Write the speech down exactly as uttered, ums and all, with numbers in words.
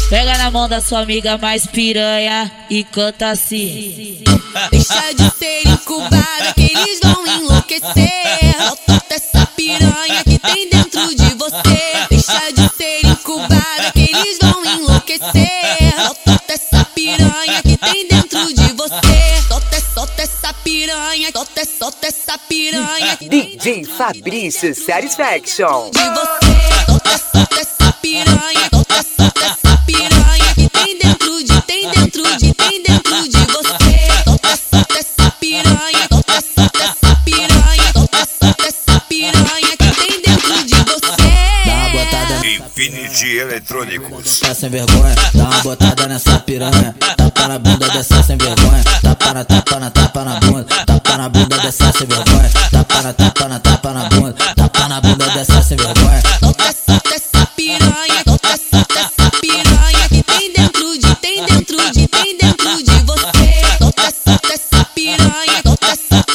Pega na mão da sua amiga mais piranha e canta assim. Deixa de ser incubada que eles vão enlouquecer. Solta essa piranha que tem dentro de você. Deixa de ser incubada que eles vão enlouquecer. Solta essa piranha que tem dentro de você. Solta, solta essa piranha, solta, solta essa piranha que tem D J Fabrício Satisfaction. de você. Solta, solta essa piranha, solta, solta essa piranha que tem dentro de, tem dentro de, tem dentro de você. Solta, solta essa piranha, solta, solta essa piranha, solta, solta essa piranha que tem dentro de você. Dá uma botada Infinity Eletrônicos. tá sem vergonha, dá uma botada nessa piranha. Tapa na bunda dessa sem vergonha. Tapa na, tapa na, tapa na bunda. Tapa na bunda dessa sem vergonha. Tapa na, tapa na, tapa na bunda. Tapa na bunda dessa sem vergonha. Solta, solta essa piranha, solta, solta essa piranha que tem dentro de, tem dentro de, tem dentro de você. Solta, solta essa piranha, solta, solta